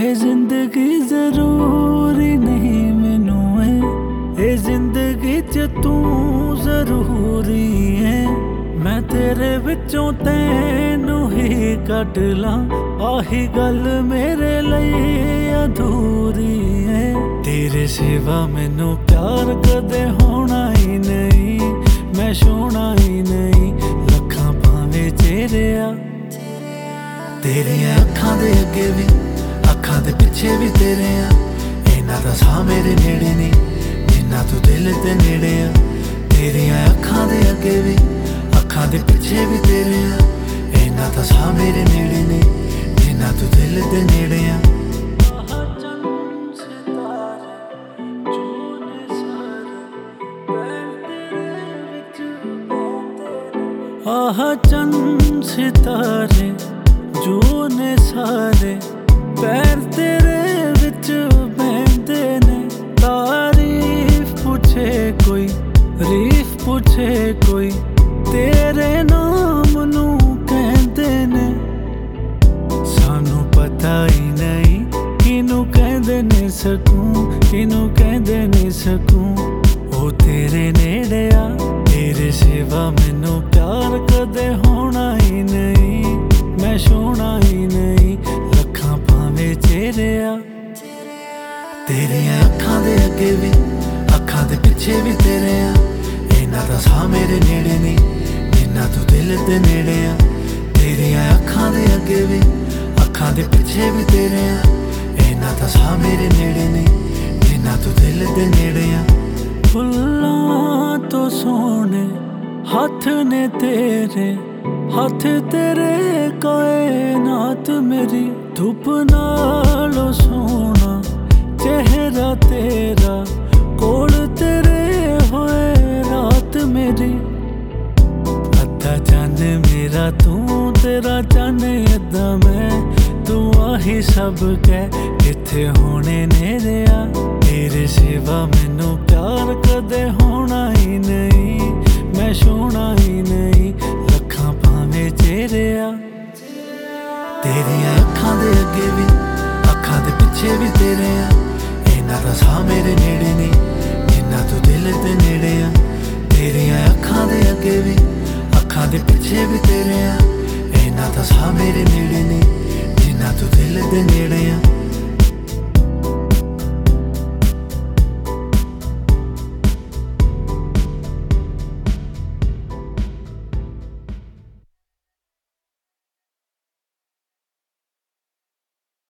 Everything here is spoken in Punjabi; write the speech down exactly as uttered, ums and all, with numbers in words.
ਇਹ ਜ਼ਿੰਦਗੀ ਜ਼ਰੂਰੀ ਨਹੀਂ ਮੈਨੂੰ ਏ, ਇਹ ਜ਼ਿੰਦਗੀ 'ਚ ਤੂੰ ਜ਼ਰੂਰੀ ਹੈ। ਮੈਂ ਤੇਰੇ ਵਿੱਚੋਂ ਤੈਨੂੰ ਹੀ ਕੱਢ ਲਾਂ, ਆਹੀ ਗੱਲ ਮੇਰੇ ਲਈ ਅਧੂਰੀ ਹੈ। ਤੇਰੇ ਸਿਵਾ ਮੈਨੂੰ ਪਿਆਰ ਕਦੇ ਹੋਣਾ ਹੀ ਨਹੀਂ, ਮੈਂ ਛੋਣਾ ਹੀ ਨਹੀਂ ਲੱਖਾਂ ਭਾਵੇਂ ਚਿਹਰਿਆ। ਤੇਰੀਆਂ ਅੱਖਾਂ ਦੇ ਅੱਗੇ ਵੀ, ਅੱਖਾਂ ਦੇ ਪਿੱਛੇ ਵੀ ਤੇਰੇ ਆ, ਇਹਨਾਂ ਦਾ ਸਾਹ ਮੇਰੇ ਨੇੜੇ ਨਹੀਂ ਜਿੰਨਾ ਤੂੰ ਦਿਲ ਦੇ ਨੇੜੇ ਆ। ਤੇਰੀਆਂ ਅੱਖਾਂ ਦੇ ਅੱਗੇ ਵੀ, ਅੱਖਾਂ ਦੇ ਪਿੱਛੇ ਵੀ ਤੇਰੇ ਆ, ਇਹਨਾਂ ਦਾ ਸਾਹ ਮੇਰੇ ਨੇੜੇ ਨਹੀਂ ਜਿੰਨਾ ਤੂੰ ਦਿਲ ਦੇ ਨੇੜੇ ਆ। ਆਹ ਚੰਨ ਸਿਤਾਰੇ ਜੋ ਨੇ ਸਾਰੇ ਪੈਰ ਤੇਰੇ ਵਿੱਚ ਬਹਿੰਦੇ ਨੇ। ਤਾਰੀਫ ਪੁੱਛੇ ਕੋਈ, ਰੀਫ ਪੁੱਛੇ ਕੋਈ, ਤੇਰੇ ਨਾਮ ਨੂੰ ਕਹਿੰਦੇ ਨੇ। ਸਾਨੂੰ ਪਤਾ ਹੀ ਨਹੀਂ ਕਿਹਨੂੰ ਕਹਿੰਦੇ ਨੇ ਸਕੂਨ, ਕਿਹਨੂੰ ਕਹਿੰਦੇ ਨੇ ਸਕੂਨ। ਉਹ ਤੇਰੇ ਨੇੜੇ ਆ, ਤੇਰੇ ਸਿਵਾ ਮੈਨੂੰ ਪਿਆਰ ਕਦੇ ਹੋਣਾ ਹੀ ਨਹੀਂ, ਮੈਂ ਛੋਣਾ ਹੀ ਨਹੀਂ ਲੱਖਾਂ ਭਾਵੇਂ ਚਿਹਰੇ ਆ। ਤੇਰੀਆਂ ਅੱਖਾਂ ਦੇ ਅੱਗੇ ਵੀ, ਅੱਖਾਂ ਦੇ ਪਿੱਛੇ ਵੀ ਤੇਰੇ ਆ, ਇਹਨਾਂ ਦਾ ਸਾਹ ਮੇਰੇ ਨੇੜੇ ਨਹੀਂ ਜਿੰਨਾ ਤੂੰ ਦਿਲ ਦੇ ਨੇੜੇ ਆ। ਤੇਰੀਆਂ ਅੱਖਾਂ ਦੇ ਅੱਗੇ ਵੀ, ਅੱਖਾਂ ਦੇ ਪਿੱਛੇ ਵੀ ਤੇਰੇ ਆ, ਇਹਨਾਂ ਦਾ ਸਾਹ ਮੇਰੇ ਨੇੜੇ ਨਹੀਂ ਜਿੰਨਾ ਤੂੰ ਦਿਲ ਦੇ ਨੇੜੇ ਆ। ਫੁੱਲਾਂ ਤੋਂ ਸੋਹਣੇ ਹੱਥ ਨੇ ਤੇਰੇ, ਹੱਥ ਤੇਰੇ ਕਾਇਨਾਤ ਮੇਰੀ। ਧੁੱਪ ਨਾਲੋਂ ਸੋਹਣਾ ਚਿਹਰਾ ਤੇਰਾ, ਕੋਲ ਤੇਰੇ ਹੋਏ ਰਾਤ ਮੇਰੀ। ਅੱਧਾ ਚੰਨ ਮੇਰਾ ਤੂੰ, ਤੇਰਾ ਚੰਨ ਅੱਧਾ ਮੈਂ, ਤੂੰ ਆਹੀ ਸਭ ਕਹਿ ਕਿੱਥੇ ਹੋਣੇ ਨੇੜੇ ਆ। ਤੇਰੇ ਸਿਵਾ ਮੈਨੂੰ ਪਿਆਰ ਕਦੇ ਹੋਣਾ ਹੀ ਨਹੀਂ, ਮੈਂ ਛੋਣਾ ਹੀ ਨਹੀਂ ਲੱਖਾਂ ਭਾਵੇਂ ਚਿਹਰੇ ਆ। ਤੇਰੀਆਂ ਅੱਖਾਂ ਦੇ ਅੱਗੇ ਵੀ, ਅੱਖਾਂ ਦੇ ਪਿੱਛੇ ਵੀ ਤੇਰੇ ਆ, ਇਹਨਾਂ ਦਾ ਸਾਹ ਮੇਰੇ ਨੇੜੇ ਨਹੀਂ ਜਿੰਨਾ ਤੂੰ ਦਿਲ ਦੇ ਨੇੜੇ ਆ। ਤੇਰੀਆਂ ਅੱਖਾਂ ਦੇ ਅੱਗੇ ਵੀ, ਅੱਖਾਂ ਦੇ ਪਿੱਛੇ ਵੀ ਤੇਰੇ ਆ, ਇਹਨਾਂ ਦਾ ਸਾਹ ਮੇਰੇ ਨੇੜੇ ਨਹੀਂ ਜਿੰਨਾ ਤੂੰ ਦਿਲ ਦੇ ਨੇੜੇ ਆ।